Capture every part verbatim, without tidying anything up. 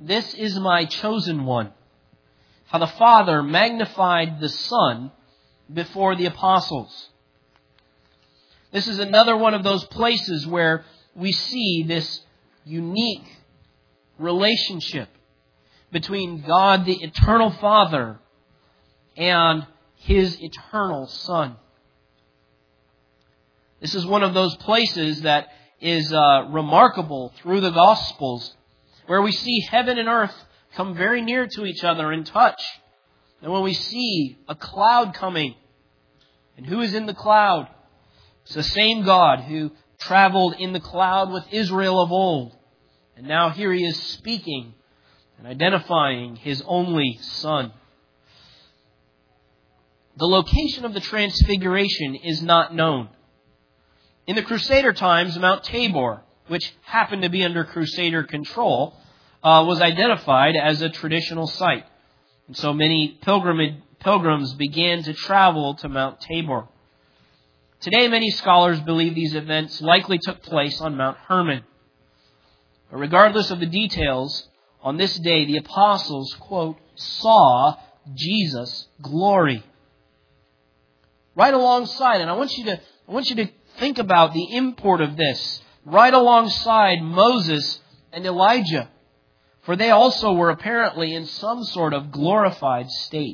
"This is my chosen one." How the Father magnified the Son before the apostles. This is another one of those places where we see this unique relationship between God, the eternal Father, and His eternal Son. This is one of those places that is uh, remarkable through the Gospels, where we see heaven and earth come very near to each other in touch. And when we see a cloud coming, and who is in the cloud? It's the same God who traveled in the cloud with Israel of old. And now here He is speaking and identifying His only Son. The location of the Transfiguration is not known. In the Crusader times, Mount Tabor, which happened to be under Crusader control, uh, was identified as a traditional site. And so many pilgrimage, pilgrims began to travel to Mount Tabor. Today, many scholars believe these events likely took place on Mount Hermon. But regardless of the details, on this day, the apostles, quote, saw Jesus' glory. Right alongside, and I want you to, I want you to think about the import of this, right alongside Moses and Elijah. For they also were apparently in some sort of glorified state.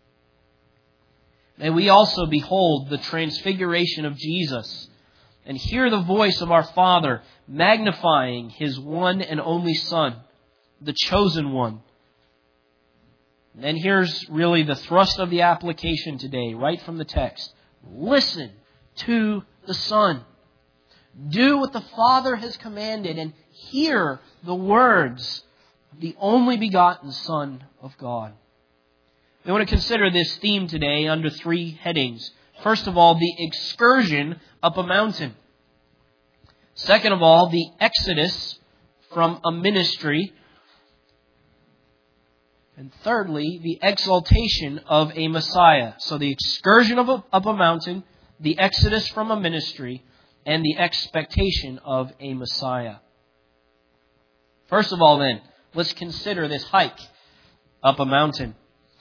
May we also behold the transfiguration of Jesus and hear the voice of our Father magnifying His one and only Son, the chosen one. And then here's really the thrust of the application today, right from the text. Listen to the Son. Do what the Father has commanded and hear the words of the only begotten Son of God. We want to consider this theme today under three headings. First of all, the excursion up a mountain. Second of all, the exodus from a ministry. And thirdly, the exaltation of a Messiah. So the excursion of a, up a mountain, the exodus from a ministry, and the expectation of a Messiah. First of all then, let's consider this hike up a mountain.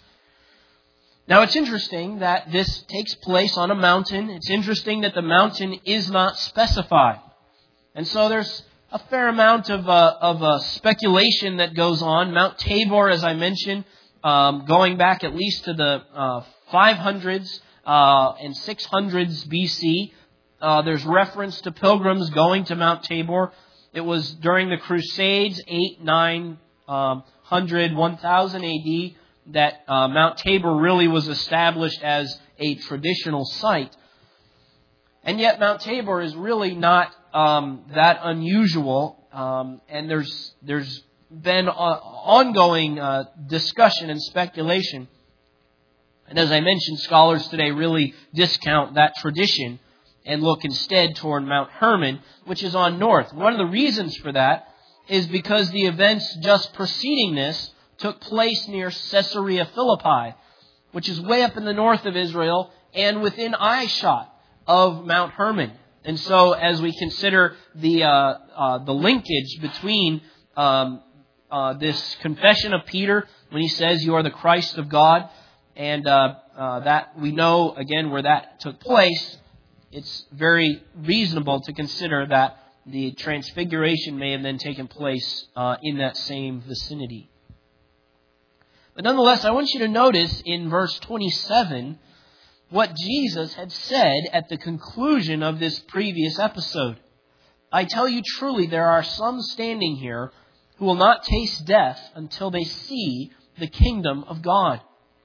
Now it's interesting that this takes place on a mountain. It's interesting that the mountain is not specified. And so there's a fair amount of uh, of uh, speculation that goes on. Mount Tabor, as I mentioned, um, going back at least to the uh, five hundreds uh, and six hundreds B C, uh, there's reference to pilgrims going to Mount Tabor. It was during the Crusades, eight, nine hundred, one thousand A D, that uh, Mount Tabor really was established as a traditional site. And yet Mount Tabor is really not um, that unusual, um, and there's there's been uh, ongoing uh, discussion and speculation. And as I mentioned, scholars today really discount that tradition and look instead toward Mount Hermon, which is on north. One of the reasons for that is because the events just preceding this took place near Caesarea Philippi, which is way up in the north of Israel and within eyeshot of Mount Hermon. And so as we consider the uh, uh, the linkage between um, uh, this confession of Peter when he says, "You are the Christ of God," and uh, uh, that we know, again, where that took place, it's very reasonable to consider that the transfiguration may have then taken place uh, in that same vicinity. But nonetheless, I want you to notice in verse twenty-seven what Jesus had said at the conclusion of this previous episode. "I tell you truly, there are some standing here who will not taste death until they see the kingdom of God."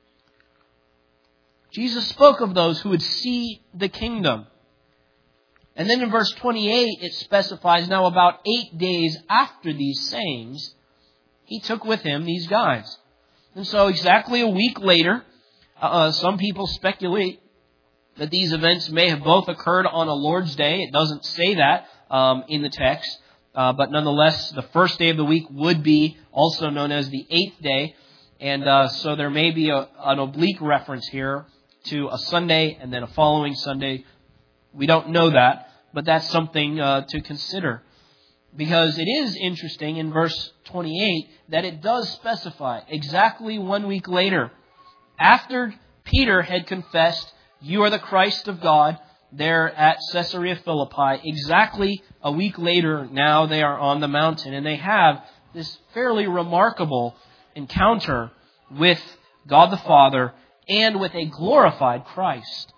Jesus spoke of those who would see the kingdom. And then in verse twenty-eight, it specifies, now about eight days after these sayings, He took with Him these guys. And so exactly a week later, uh, some people speculate that these events may have both occurred on a Lord's Day. It doesn't say that um, in the text. Uh, but nonetheless, the first day of the week would be also known as the eighth day. And uh, so there may be a, an oblique reference here to a Sunday and then a following Sunday. We don't know that, but that's something uh, to consider. Because it is interesting in verse twenty-eight that it does specify exactly one week later, after Peter had confessed, "You are the Christ of God," there at Caesarea Philippi, exactly a week later, now they are on the mountain, and they have this fairly remarkable encounter with God the Father and with a glorified Christ.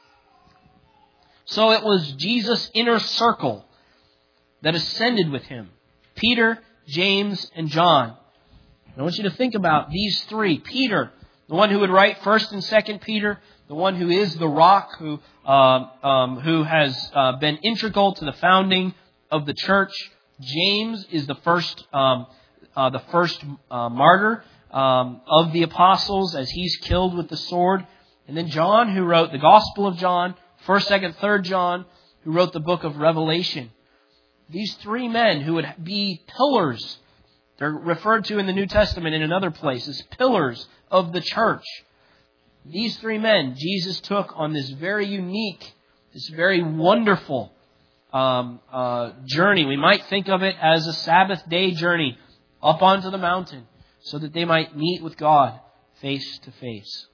So it was Jesus' inner circle that ascended with him. Peter, James, and John. And I want you to think about these three. Peter, the one who would write First and Second Peter, the one who is the rock, who uh, um, who has uh, been integral to the founding of the church. James is the first um, uh, the first uh, martyr um, of the apostles, as he's killed with the sword. And then John, who wrote the Gospel of John, First, Second, Third John, who wrote the book of Revelation. These three men who would be pillars, they're referred to in the New Testament in another place as pillars of the church. These three men Jesus took on this very unique, this very wonderful um, uh, journey. We might think of it as a Sabbath day journey up onto the mountain so that they might meet with God face to face.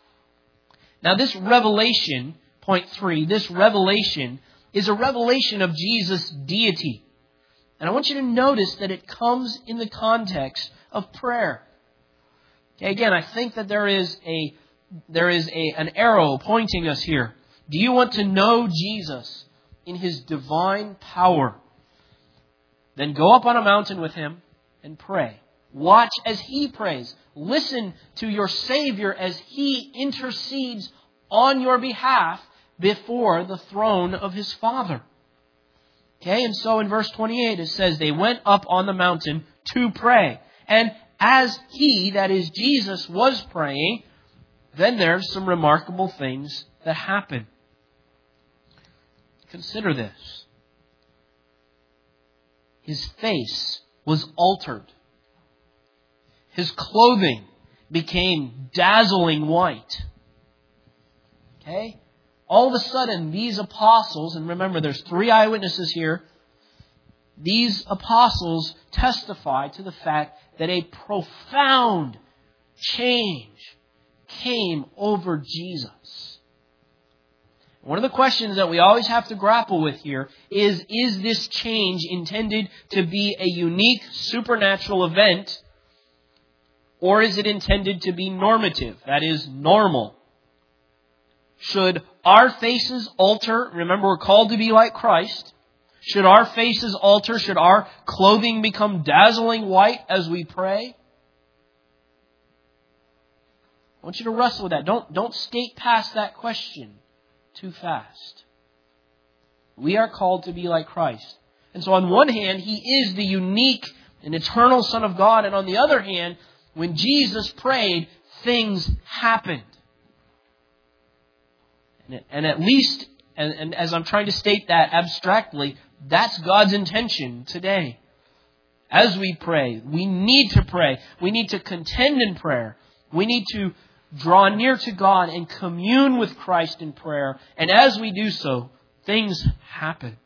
Now this revelation, point three, this revelation is a revelation of Jesus' deity. And I want you to notice that it comes in the context of prayer. Okay, again, I think that there is a there is a an arrow pointing us here. Do you want to know Jesus in His divine power? Then go up on a mountain with Him and pray. Watch as He prays. Listen to your Savior as He intercedes on your behalf before the throne of His Father. Okay, and so in verse twenty-eight it says, they went up on the mountain to pray. And as He, that is Jesus, was praying, then there's some remarkable things that happen. Consider this. His face was altered. His clothing became dazzling white. Okay? All of a sudden, these apostles, and remember there's three eyewitnesses here, these apostles testify to the fact that a profound change came over Jesus. One of the questions that we always have to grapple with here is, is this change intended to be a unique supernatural event, or is it intended to be normative, that is, normal? Should our faces alter? Remember, we're called to be like Christ. Should our faces alter? Should our clothing become dazzling white as we pray? I want you to wrestle with that. Don't, don't skate past that question too fast. We are called to be like Christ. And so on one hand, He is the unique and eternal Son of God. And on the other hand, when Jesus prayed, things happened. And at least, and, and as I'm trying to state that abstractly, that's God's intention today. As we pray, we need to pray. We need to contend in prayer. We need to draw near to God and commune with Christ in prayer. And as we do so, things happen.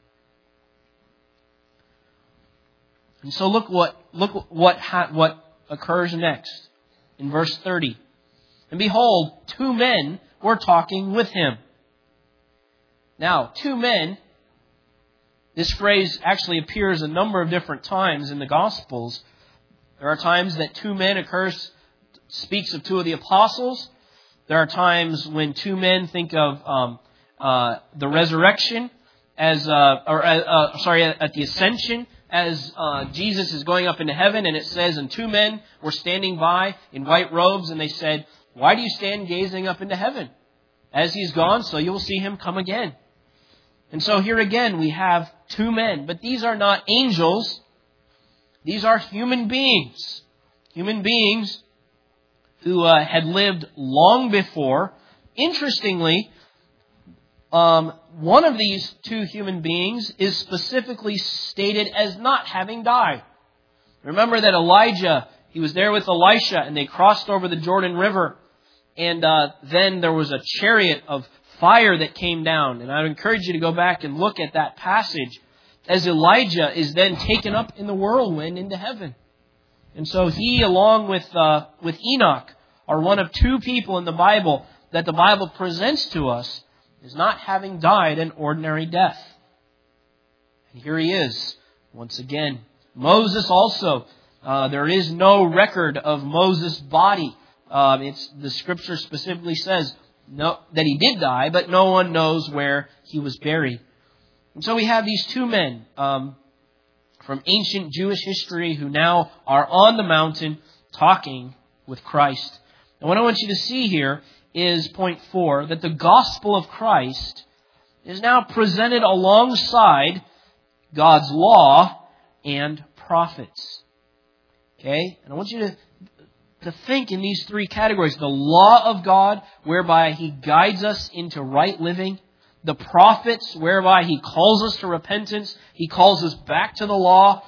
And so look what look what ha- what occurs next in verse thirty. And behold, two men were talking with Him. Now, two men, this phrase actually appears a number of different times in the Gospels. There are times that two men occurs, speaks of two of the apostles. There are times when two men think of um, uh, the resurrection as, uh, or uh, uh, sorry, at the ascension as uh, Jesus is going up into heaven, and it says, and two men were standing by in white robes, and they said, "Why do you stand gazing up into heaven? As He's gone, so you will see Him come again." And so here again we have two men, but these are not angels. These are human beings. Human beings who uh, had lived long before. Interestingly, um, one of these two human beings is specifically stated as not having died. Remember that Elijah, he was there with Elisha, and they crossed over the Jordan River. And uh, then there was a chariot of fire that came down. And I would encourage you to go back and look at that passage as Elijah is then taken up in the whirlwind into heaven. And so he, along with uh, with Enoch, are one of two people in the Bible that the Bible presents to us as not having died an ordinary death. And here he is, once again. Moses also, uh, there is no record of Moses' body. Uh, it's the Scripture specifically says no, that he did die, but no one knows where he was buried. And so we have these two men um, from ancient Jewish history who now are on the mountain talking with Christ. And what I want you to see here is point four, that the gospel of Christ is now presented alongside God's law and prophets. Okay? And I want you to, to think in these three categories. The law of God, whereby He guides us into right living. The prophets, whereby He calls us to repentance. He calls us back to the law.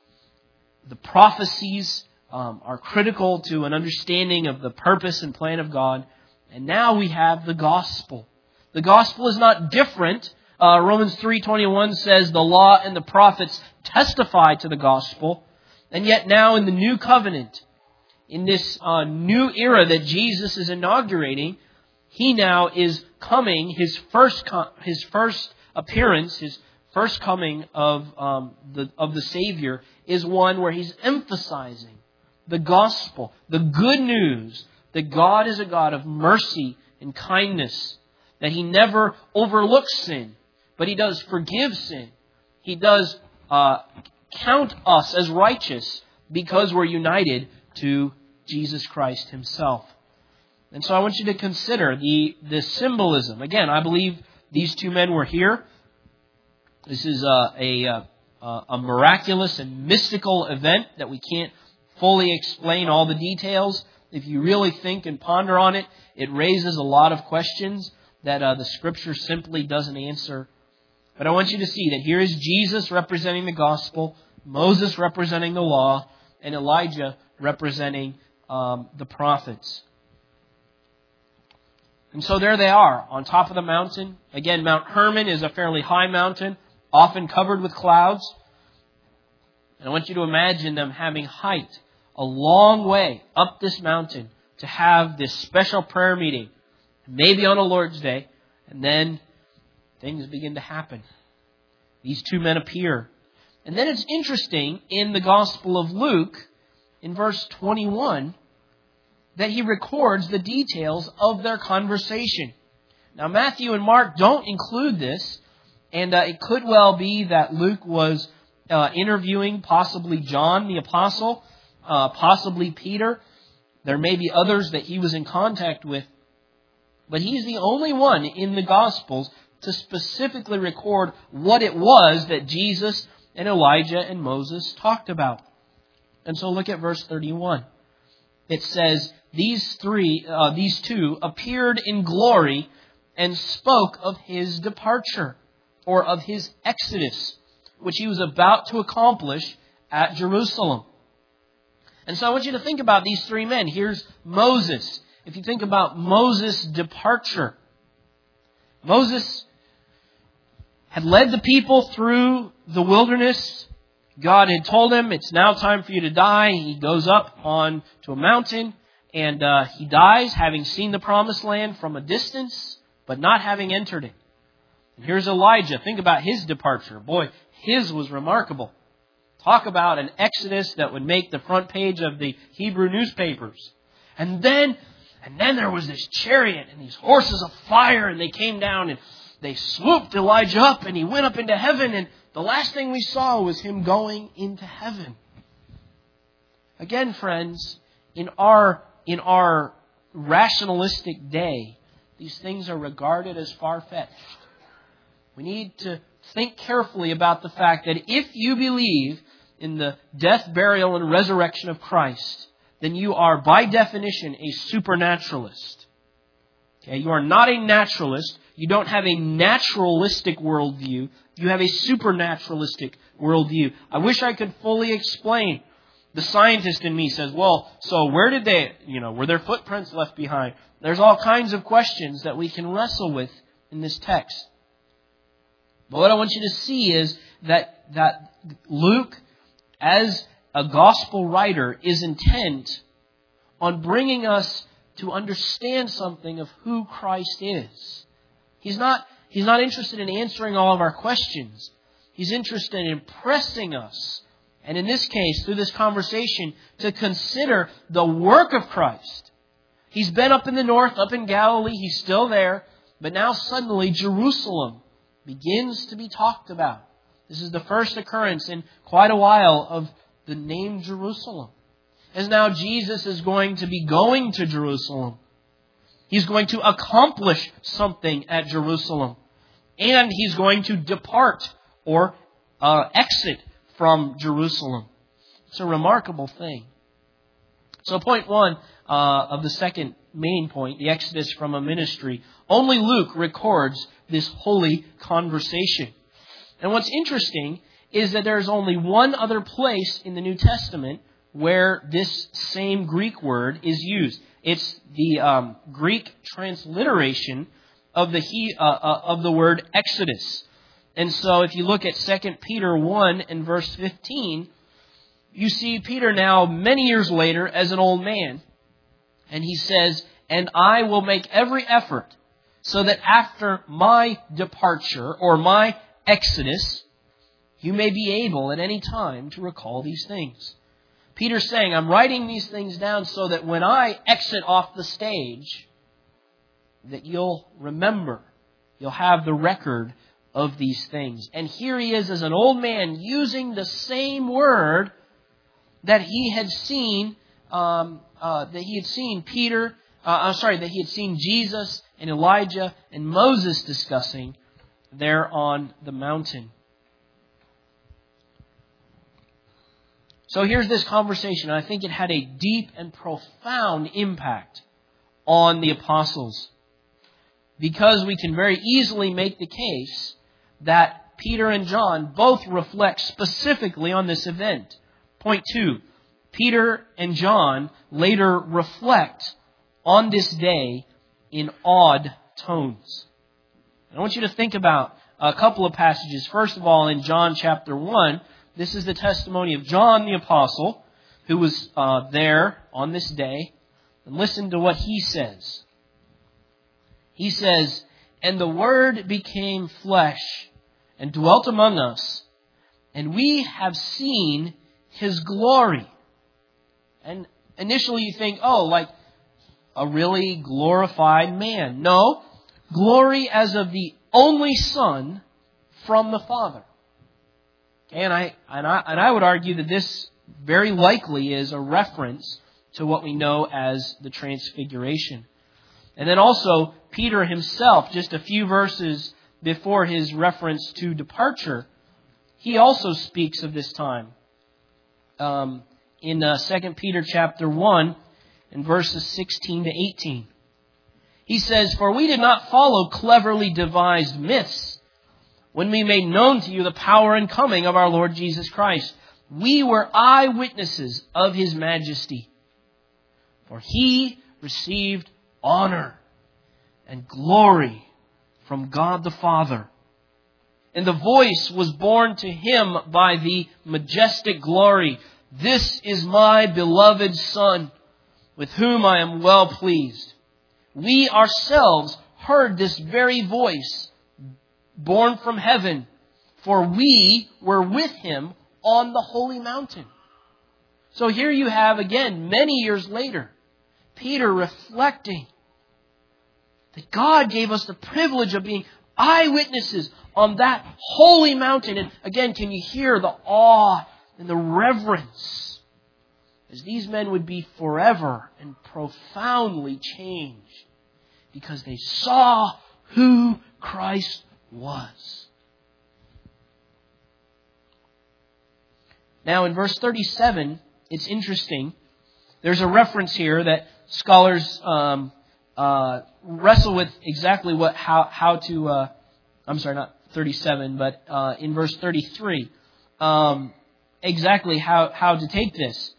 The prophecies um, are critical to an understanding of the purpose and plan of God. And now we have the gospel. The gospel is not different. Uh, Romans three twenty-one says the law and the prophets testify to the gospel. And yet now in the new covenant, in this uh, new era that Jesus is inaugurating, He now is coming, His first com- His first appearance, His first coming of um, the of the Savior is one where He's emphasizing the gospel, the good news that God is a God of mercy and kindness, that He never overlooks sin, but He does forgive sin. He does uh, count us as righteous because we're united to Jesus Christ Himself. And so I want you to consider the, the symbolism. Again, I believe these two men were here. This is a, a, a, a miraculous and mystical event that we can't fully explain all the details. If you really think and ponder on it, it raises a lot of questions that uh, the Scripture simply doesn't answer. But I want you to see that here is Jesus representing the gospel, Moses representing the law, and Elijah representing um, the prophets. And so there they are, on top of the mountain. Again, Mount Hermon is a fairly high mountain, often covered with clouds. And I want you to imagine them having hiked a long way up this mountain to have this special prayer meeting, maybe on a Lord's Day, and then things begin to happen. These two men appear. And then it's interesting in the Gospel of Luke, in verse twenty-one, that he records the details of their conversation. Now, Matthew and Mark don't include this, and uh, it could well be that Luke was uh, interviewing possibly John the Apostle, uh, possibly Peter. There may be others that he was in contact with, but he's the only one in the Gospels to specifically record what it was that Jesus and Elijah and Moses talked about. And so look at verse thirty-one. It says, These three, uh, these two appeared in glory and spoke of His departure, or of His exodus, which He was about to accomplish at Jerusalem. And so I want you to think about these three men. Here's Moses. If you think about Moses' departure, Moses had led the people through the wilderness. God had told him, it's now time for you to die. He goes up on to a mountain and uh, he dies, having seen the promised land from a distance, but not having entered it. And here's Elijah. Think about his departure. Boy, his was remarkable. Talk about an exodus that would make the front page of the Hebrew newspapers. And then, and then there was this chariot and these horses of fire, and they came down and they swooped Elijah up, and he went up into heaven, and the last thing we saw was him going into heaven. Again, friends, in our in our rationalistic day, these things are regarded as far-fetched. We need to think carefully about the fact that if you believe in the death, burial, and resurrection of Christ, then you are, by definition, a supernaturalist. Okay? You are not a naturalist. You don't have a naturalistic worldview. You have a supernaturalistic worldview. I wish I could fully explain. The scientist in me says, well, so where did they, you know, were their footprints left behind? There's all kinds of questions that we can wrestle with in this text. But what I want you to see is that, that Luke, as a gospel writer, is intent on bringing us to understand something of who Christ is. He's not, he's not interested in answering all of our questions. He's interested in impressing us, and in this case, through this conversation, to consider the work of Christ. He's been up in the north, up in Galilee, he's still there, but now suddenly Jerusalem begins to be talked about. This is the first occurrence in quite a while of the name Jerusalem. As now Jesus is going to be going to Jerusalem. He's going to accomplish something at Jerusalem. And He's going to depart or uh, exit from Jerusalem. It's a remarkable thing. So point one uh, of the second main point, the exodus from a ministry, only Luke records this holy conversation. And what's interesting is that there's only one other place in the New Testament where this same Greek word is used. It's the um, Greek transliteration of the he, uh, uh, of the word Exodus. And so if you look at Second Peter one and verse fifteen, you see Peter now many years later as an old man. And he says, "And I will make every effort so that after my departure or my exodus, you may be able at any time to recall these things." Peter's saying, I'm writing these things down so that when I exit off the stage, that you'll remember, you'll have the record of these things. And here he is as an old man using the same word that he had seen, um, uh, that he had seen Peter, uh, I'm sorry, that he had seen Jesus and Elijah and Moses discussing there on the mountain. So here's this conversation. I think it had a deep and profound impact on the apostles, because we can very easily make the case that Peter and John both reflect specifically on this event. Point two, Peter and John later reflect on this day in odd tones. I want you to think about a couple of passages. First of all, in John chapter one, this is the testimony of John the Apostle, who was uh, there on this day. And listen to what he says. He says, "And the Word became flesh and dwelt among us, and we have seen His glory." And initially you think, oh, like a really glorified man. No, glory as of the only Son from the Father. And I, and I and I would argue that this very likely is a reference to what we know as the Transfiguration. And then also Peter himself, just a few verses before his reference to departure, he also speaks of this time. Um, in uh, Second Peter chapter one, in verses sixteen to eighteen. He says, "For we did not follow cleverly devised myths when we made known to you the power and coming of our Lord Jesus Christ. We were eyewitnesses of His majesty. For He received honor and glory from God the Father. And the voice was borne to Him by the majestic glory, 'This is my beloved Son, with whom I am well pleased.' We ourselves heard this very voice, born from heaven, for we were with Him on the holy mountain." So here you have again, many years later, Peter reflecting that God gave us the privilege of being eyewitnesses on that holy mountain. And again, can you hear the awe and the reverence as these men would be forever and profoundly changed because they saw who Christ was. Now in verse thirty-seven, it's interesting. There's a reference here that scholars um, uh, wrestle with exactly what how how to. Uh, I'm sorry, not thirty-seven, but uh, in verse thirty-three, um, exactly how how to take this.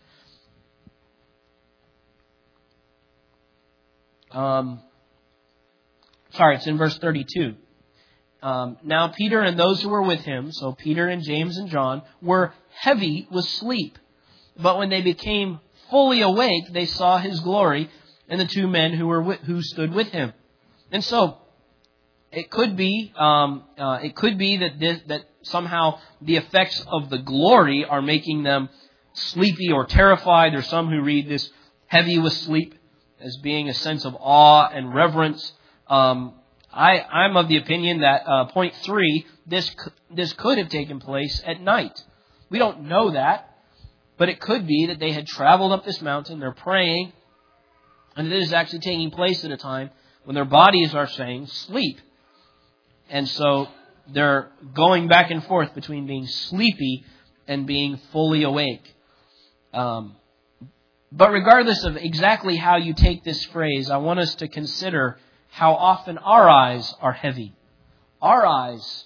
Um, sorry, it's in verse thirty-two. Um, now Peter and those who were with him, so Peter and James and John, were heavy with sleep. But when they became fully awake, they saw his glory and the two men who were with, who stood with him. And so it could be um, uh, it could be that this, that somehow the effects of the glory are making them sleepy or terrified. There's some who read this heavy with sleep as being a sense of awe and reverence. Um, I, I'm of the opinion that uh, point three, this this could have taken place at night. We don't know that, but it could be that they had traveled up this mountain, they're praying, and it is actually taking place at a time when their bodies are saying sleep. And so they're going back and forth between being sleepy and being fully awake. Um, but regardless of exactly how you take this phrase, I want us to consider how often our eyes are heavy. Our eyes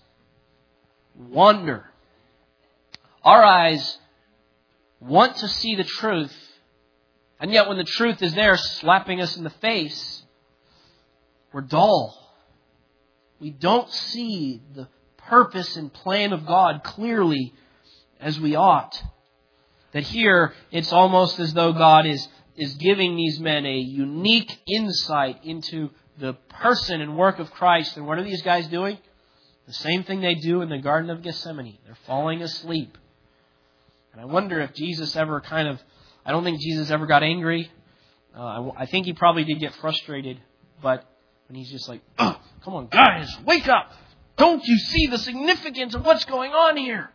wander. Our eyes want to see the truth, and yet when the truth is there slapping us in the face, we're dull. We don't see the purpose and plan of God clearly as we ought. That here, it's almost as though God is, is giving these men a unique insight into the person and work of Christ. And what are these guys doing? The same thing they do in the Garden of Gethsemane. They're falling asleep. And I wonder if Jesus ever kind of, I don't think Jesus ever got angry. Uh, I, I think he probably did get frustrated. But when he's just like, oh, come on, guys, wake up. Don't you see the significance of what's going on here?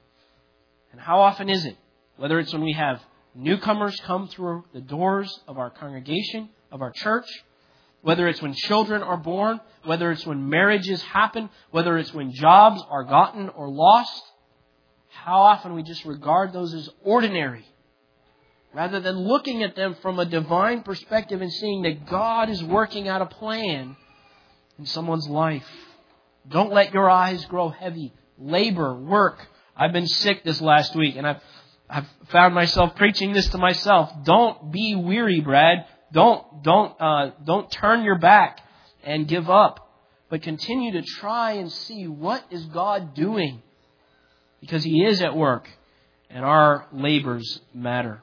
And how often is it? Whether it's when we have newcomers come through the doors of our congregation, of our church, whether it's when children are born, whether it's when marriages happen, whether it's when jobs are gotten or lost, how often we just regard those as ordinary, rather than looking at them from a divine perspective and seeing that God is working out a plan in someone's life. Don't let your eyes grow heavy. Labor, work. I've been sick this last week, and I've I've found myself preaching this to myself. Don't be weary, Brad. Don't don't uh, don't turn your back and give up, but continue to try and see what is God doing, because He is at work, and our labors matter.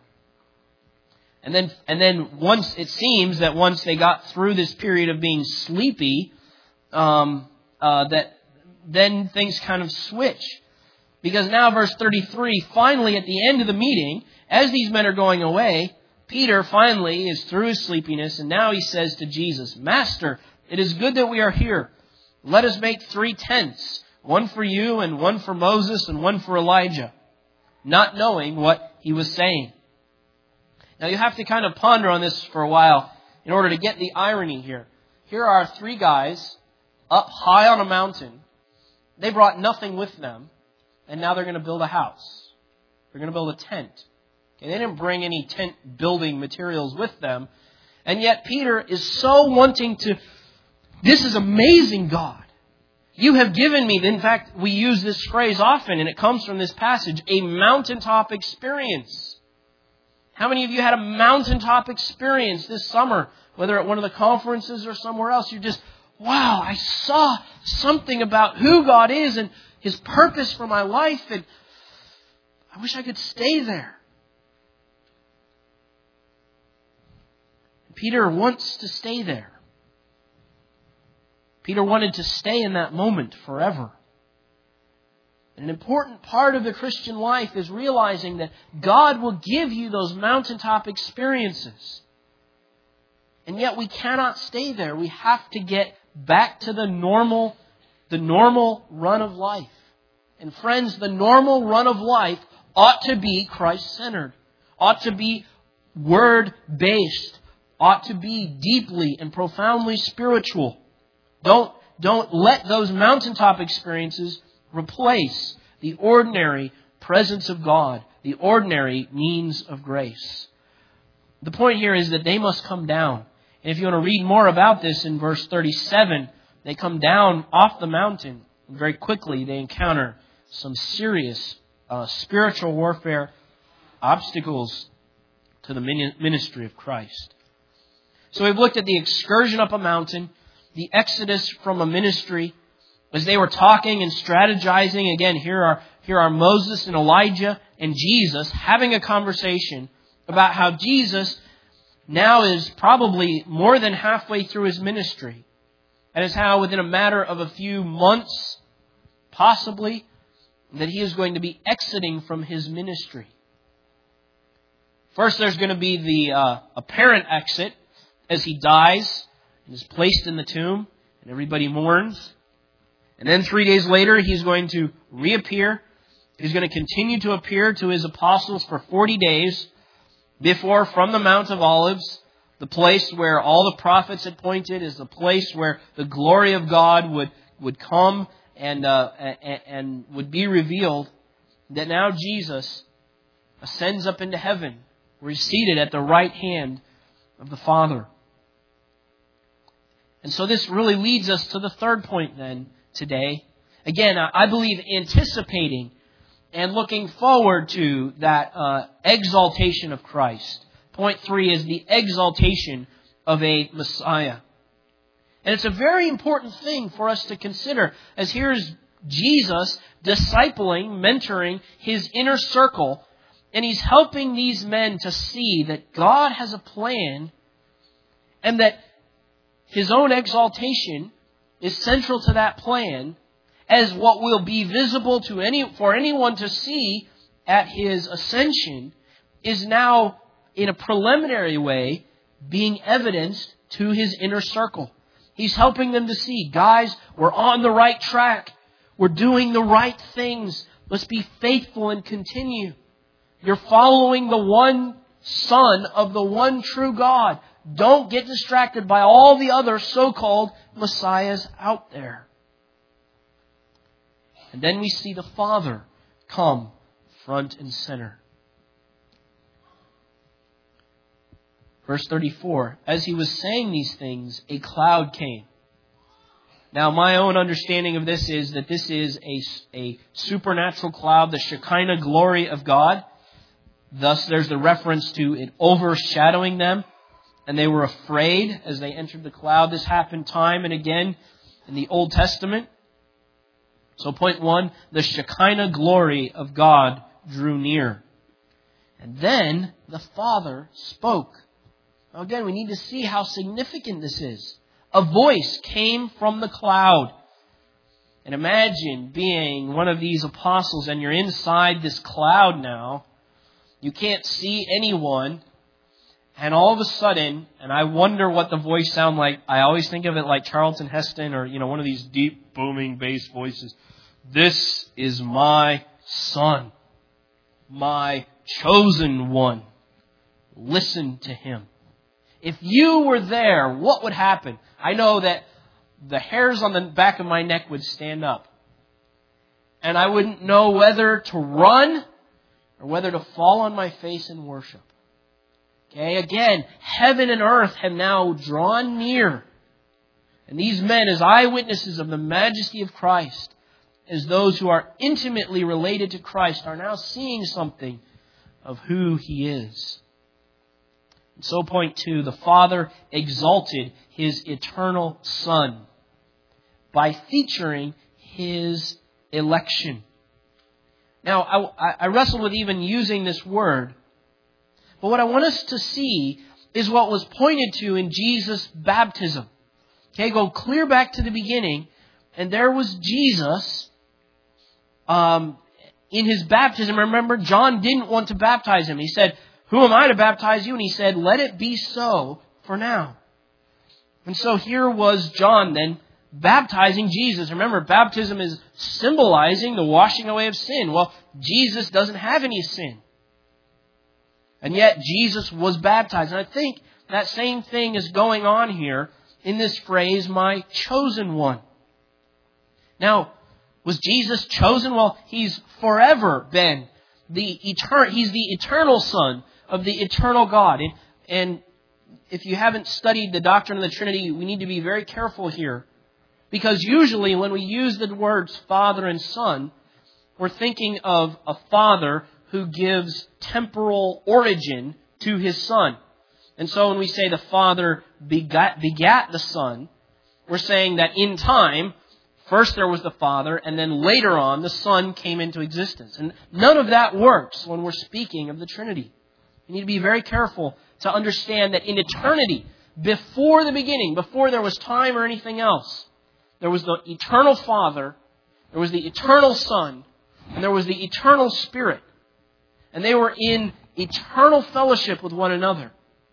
And then and then once it seems that once they got through this period of being sleepy, um, uh, that then things kind of switch. Because now verse thirty-three, finally at the end of the meeting, as these men are going away, Peter finally is through his sleepiness, and now he says to Jesus, Master, it is good that we are here. Let us make three tents, one for you and one for Moses and one for Elijah, not knowing what he was saying. Now you have to kind of ponder on this for a while in order to get the irony here. Here are three guys up high on a mountain. They brought nothing with them. And now they're going to build a house. They're going to build a tent. Okay, they didn't bring any tent building materials with them. And yet Peter is so wanting to, this is amazing, God. You have given me, in fact, we use this phrase often, and it comes from this passage, a mountaintop experience. How many of you had a mountaintop experience this summer, whether at one of the conferences or somewhere else? You're just, wow, I saw something about who God is and His purpose for my life, and I wish I could stay there. Peter wants to stay there. Peter wanted to stay in that moment forever. And an important part of the Christian life is realizing that God will give you those mountaintop experiences. And yet we cannot stay there. We have to get back to the normal The normal run of life. And friends, the normal run of life ought to be Christ-centered. Ought to be word-based. Ought to be deeply and profoundly spiritual. Don't, don't let those mountaintop experiences replace the ordinary presence of God. The ordinary means of grace. The point here is that they must come down. And if you want to read more about this in verse thirty-seven, they come down off the mountain, and very quickly they encounter some serious uh, spiritual warfare, obstacles to the ministry of Christ. So we've looked at the excursion up a mountain, the exodus from a ministry, As they were talking and strategizing, again, here are, here are Moses and Elijah and Jesus having a conversation about how Jesus now is probably more than halfway through His ministry. And it's how within a matter of a few months, possibly, that He is going to be exiting from His ministry. First, there's going to be the uh, apparent exit as He dies and is placed in the tomb and everybody mourns. And then three days later, He's going to reappear. He's going to continue to appear to His apostles for forty days before, from the Mount of Olives, the place where all the prophets had pointed, is the place where the glory of God would, would come and, uh, and, and would be revealed, that now Jesus ascends up into heaven, where He's seated at the right hand of the Father. And so this really leads us to the third point then today. Again, I believe anticipating and looking forward to that uh, exaltation of Christ. Point three is the exaltation of a Messiah. And it's a very important thing for us to consider, as here's Jesus discipling, mentoring His inner circle, and He's helping these men to see that God has a plan and that His own exaltation is central to that plan, as what will be visible to any for anyone to see at His ascension is now, in a preliminary way, being evidenced to His inner circle. He's helping them to see, guys, we're on the right track. We're doing the right things. Let's be faithful and continue. You're following the one Son of the one true God. Don't get distracted by all the other so-called Messiahs out there. And then we see the Father come front and center. Verse thirty-four, as He was saying these things, a cloud came. Now, my own understanding of this is that this is a, a supernatural cloud, the Shekinah glory of God. Thus, there's the reference to it overshadowing them. And they were afraid as they entered the cloud. This happened time and again in the Old Testament. So point one, the Shekinah glory of God drew near. And then the Father spoke. Now again, we need to see how significant this is. A voice came from the cloud. And imagine being one of these apostles and you're inside this cloud now. You can't see anyone. And all of a sudden, and I wonder what the voice sounded like. I always think of it like Charlton Heston or, you know, one of these deep, booming bass voices. This is my Son, my chosen one. Listen to Him. If you were there, what would happen? I know that the hairs on the back of my neck would stand up. And I wouldn't know whether to run or whether to fall on my face and worship. Okay, again, heaven and earth have now drawn near. And these men, as eyewitnesses of the majesty of Christ, as those who are intimately related to Christ, are now seeing something of who He is. And so point two, the Father exalted His eternal Son by featuring His election. Now, I, I wrestled with even using this word. But what I want us to see is what was pointed to in Jesus' baptism. Okay, go clear back to the beginning. And there was Jesus um, in His baptism. Remember, John didn't want to baptize Him. He said, who am I to baptize you? And He said, let it be so for now. And so here was John then baptizing Jesus. Remember, baptism is symbolizing the washing away of sin. Well, Jesus doesn't have any sin. And yet Jesus was baptized. And I think that same thing is going on here in this phrase, my chosen one. Now, was Jesus chosen? Well, He's forever been the eternal, He's the eternal Son of the eternal God. And, and if you haven't studied the doctrine of the Trinity, we need to be very careful here. Because usually when we use the words Father and Son, we're thinking of a father who gives temporal origin to His Son. And so when we say the Father begat, begat the Son, we're saying that in time, First there was the Father, and then later on the Son came into existence. And none of that works when we're speaking of the Trinity. You need to be very careful to understand that in eternity, before the beginning, before there was time or anything else, there was the eternal Father, there was the eternal Son, and there was the eternal Spirit. And they were in eternal fellowship with one another.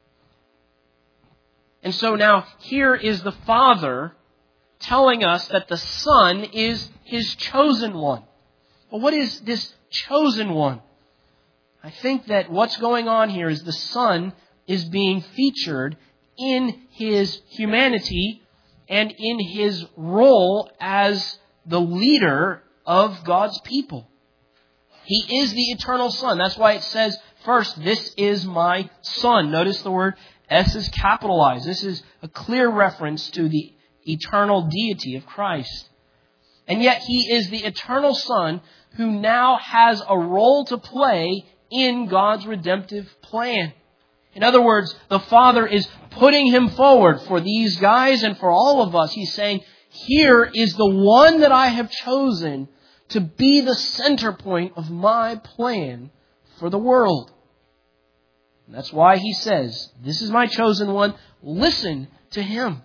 And so now here is the Father telling us that the Son is His chosen one. Well, what is this chosen one? I think that what's going on here is the Son is being featured in His humanity and in His role as the leader of God's people. He is the eternal Son. That's why it says first, this is my Son. Notice the word S is capitalized. This is a clear reference to the eternal deity of Christ. And yet He is the eternal Son who now has a role to play in God's redemptive plan. In other words, the Father is putting Him forward for these guys and for all of us. He's saying, here is the one that I have chosen to be the center point of my plan for the world. And that's why He says, this is my chosen one. Listen to Him.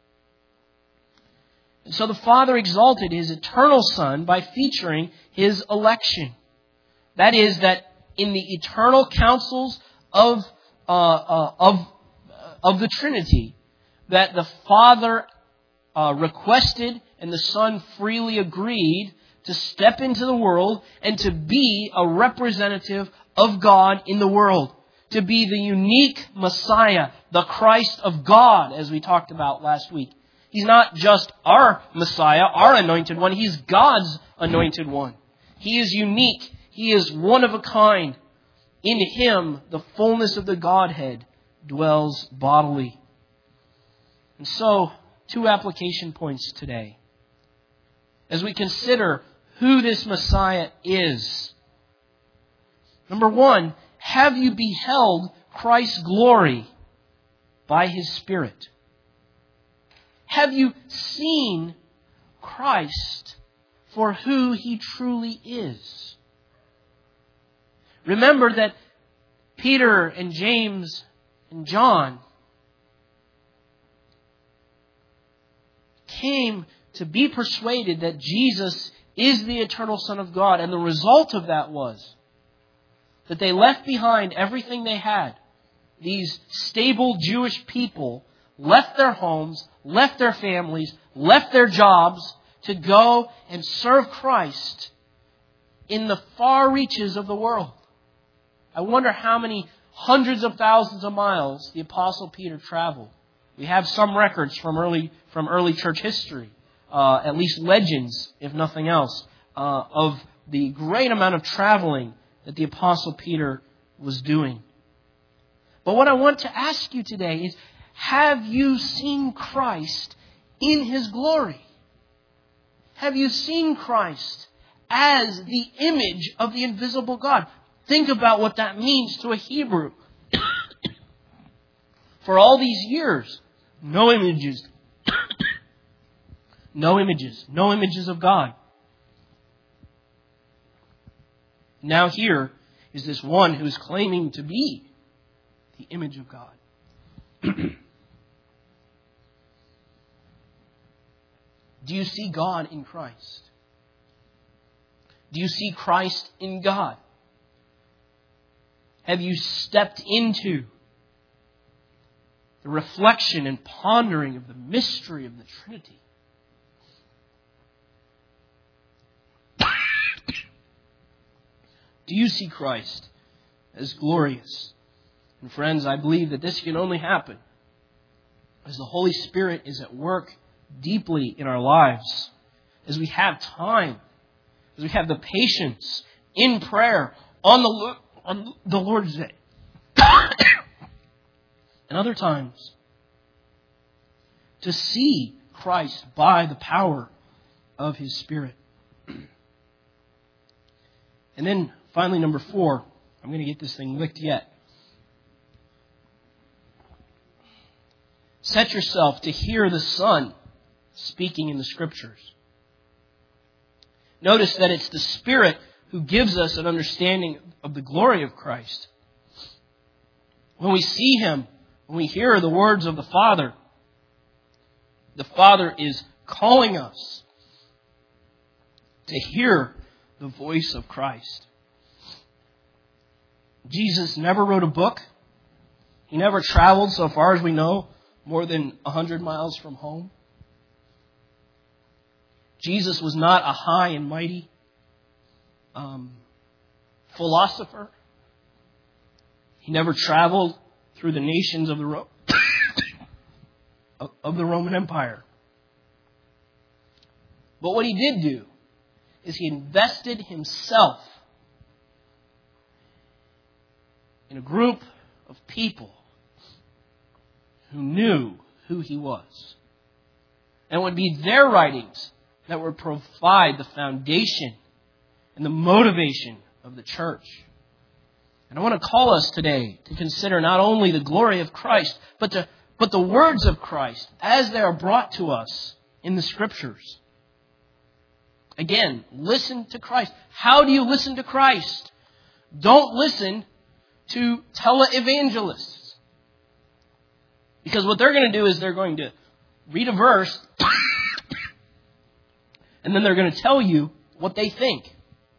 And so the Father exalted His eternal Son by featuring His election. That is, that in the eternal counsels of uh, uh, of of the Trinity, that the Father uh, requested and the Son freely agreed to step into the world and to be a representative of God in the world, to be the unique Messiah, the Christ of God, as we talked about last week. He's not just our Messiah, our anointed one. He's God's anointed one. He is unique. He is one of a kind. In Him, the fullness of the Godhead dwells bodily. And so, two application points today. As we consider who this Messiah is. Number one, have you beheld Christ's glory by His Spirit? Have you seen Christ for who He truly is? Remember that Peter and James and John came to be persuaded that Jesus is the eternal Son of God. And the result of that was that they left behind everything they had. These stable Jewish people left their homes, left their families, left their jobs to go and serve Christ in the far reaches of the world. I wonder how many hundreds of thousands of miles the Apostle Peter traveled. We have some records from early from early church history, uh, at least legends, if nothing else, uh, of the great amount of traveling that the Apostle Peter was doing. But what I want to ask you today is, have you seen Christ in His glory? Have you seen Christ as the image of the invisible God? Think about what that means to a Hebrew. For all these years, no images. no images. No images of God. Now here is this one who is claiming to be the image of God. Do you see God in Christ? Do you see Christ in God? Have you stepped into the reflection and pondering of the mystery of the Trinity? Do you see Christ as glorious? And friends, I believe that this can only happen as the Holy Spirit is at work deeply in our lives, as we have time, as we have the patience in prayer on the on the Lord's Day. And other times, to see Christ by the power of His Spirit. And then finally, number four, I'm going to get this thing licked yet. Set yourself to hear the Son speaking in the Scriptures. Notice that it's the Spirit who gives us an understanding of the glory of Christ. When we see Him, when we hear the words of the Father, the Father is calling us to hear the voice of Christ. Jesus never wrote a book. He never traveled, so far as we know, more than one hundred miles from home. Jesus was not a high and mighty um, philosopher. He never traveled through the nations of the Ro- of the Roman Empire. But what he did do is he invested himself in a group of people who knew who he was. And it would be their writings that would provide the foundation and the motivation of the church. And I want to call us today to consider not only the glory of Christ, but to, but the words of Christ as they are brought to us in the Scriptures. Again, listen to Christ. How do you listen to Christ? Don't listen to televangelists. Because what they're going to do is they're going to read a verse and then they're going to tell you what they think.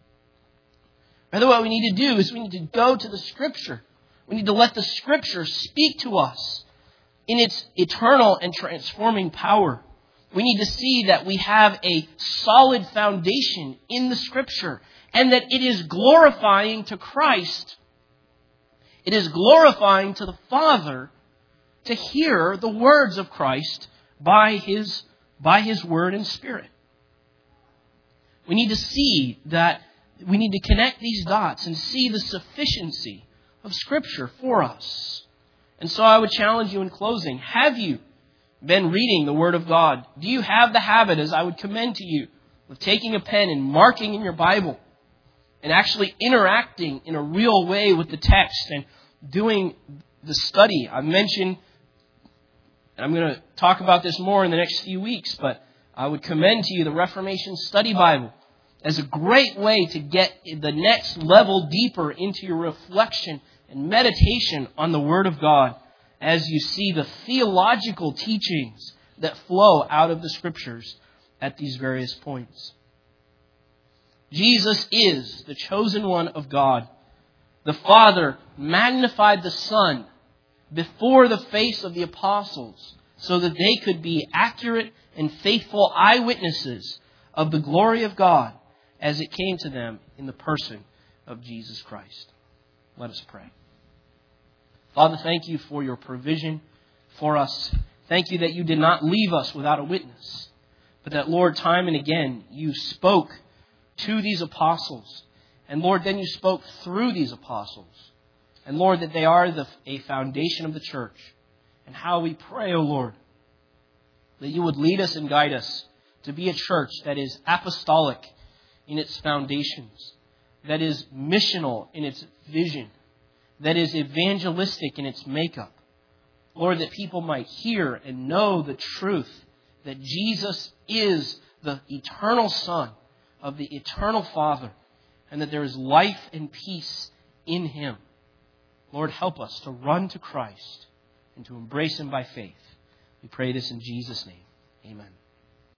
Rather, what we need to do is we need to go to the Scripture. We need to let the Scripture speak to us in its eternal and transforming power. We need to see that we have a solid foundation in the Scripture and that it is glorifying to Christ. It is glorifying to the Father to hear the words of Christ by His, by His Word and Spirit. We need to see that we need to connect these dots and see the sufficiency of Scripture for us. And so I would challenge you in closing. Have you been reading the Word of God? Do you have the habit, as I would commend to you, of taking a pen and marking in your Bible and actually interacting in a real way with the text and doing the study? I mentioned, and I'm going to talk about this more in the next few weeks, but I would commend to you the Reformation Study Bible as a great way to get the next level deeper into your reflection and meditation on the Word of God as you see the theological teachings that flow out of the Scriptures at these various points. Jesus is the chosen one of God. The Father magnified the Son before the face of the apostles so that they could be accurate and faithful eyewitnesses of the glory of God as it came to them in the person of Jesus Christ. Let us pray. Father, thank you for your provision for us. Thank you that you did not leave us without a witness, but that, Lord, time and again, you spoke to these apostles. And, Lord, then you spoke through these apostles. And, Lord, that they are the, a foundation of the church. And how we pray, O Lord, that you would lead us and guide us to be a church that is apostolic in its foundations, that is missional in its vision, that is evangelistic in its makeup. Lord, that people might hear and know the truth that Jesus is the eternal Son of the eternal Father, and that there is life and peace in Him. Lord, help us to run to Christ and to embrace Him by faith. We pray this in Jesus' name. Amen.